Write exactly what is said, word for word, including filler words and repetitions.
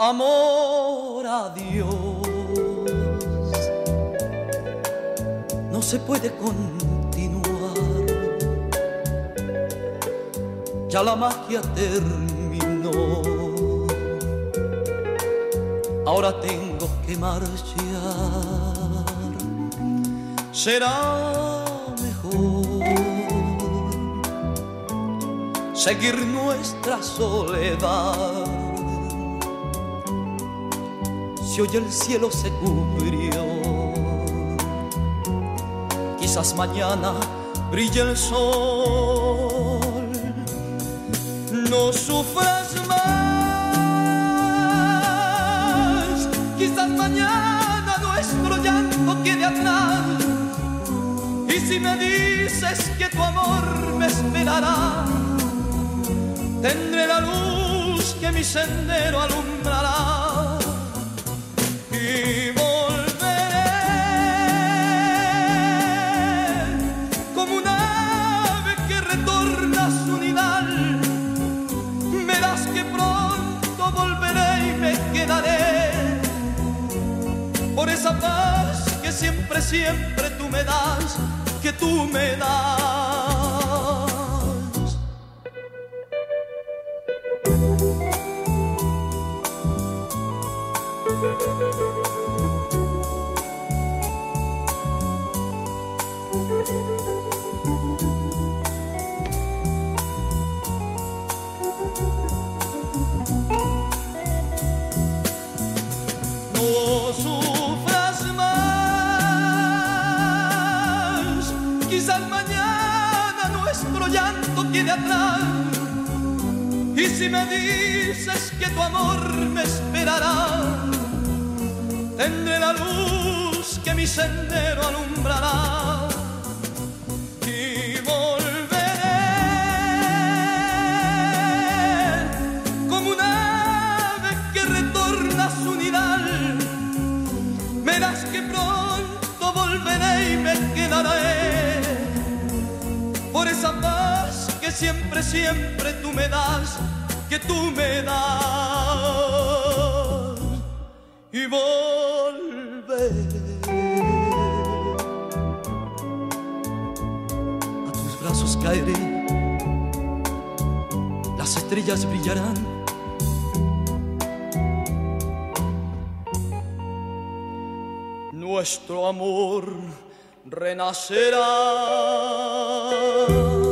amor a Dios. No se puede continuar, ya la magia terminó. Ahora tengo que marchar, será mejor seguir nuestra soledad. Si hoy el cielo se cubrió, quizás mañana brille el sol. No sufras más, quizás mañana nuestro llanto quede atrás. Y si me dices que tu amor me esperará, tendré la luz que mi sendero alumbrará. Y volveré como un ave que retorna a su nidal. Verás que pronto volveré y me quedaré por esa paz que siempre, siempre tú me das, que tú me das. No sufras más, quizás mañana nuestro llanto quede atrás. Y si me dices que tu amor me esperará, tendré la luz que mi sendero alumbrará. Y volveré como un ave que retorna a su nidal. Verás que pronto volveré y me quedaré por esa paz que siempre, siempre tú me das, que tú me das. Y volveré, a tus brazos caeré, las estrellas brillarán. Nuestro amor renacerá.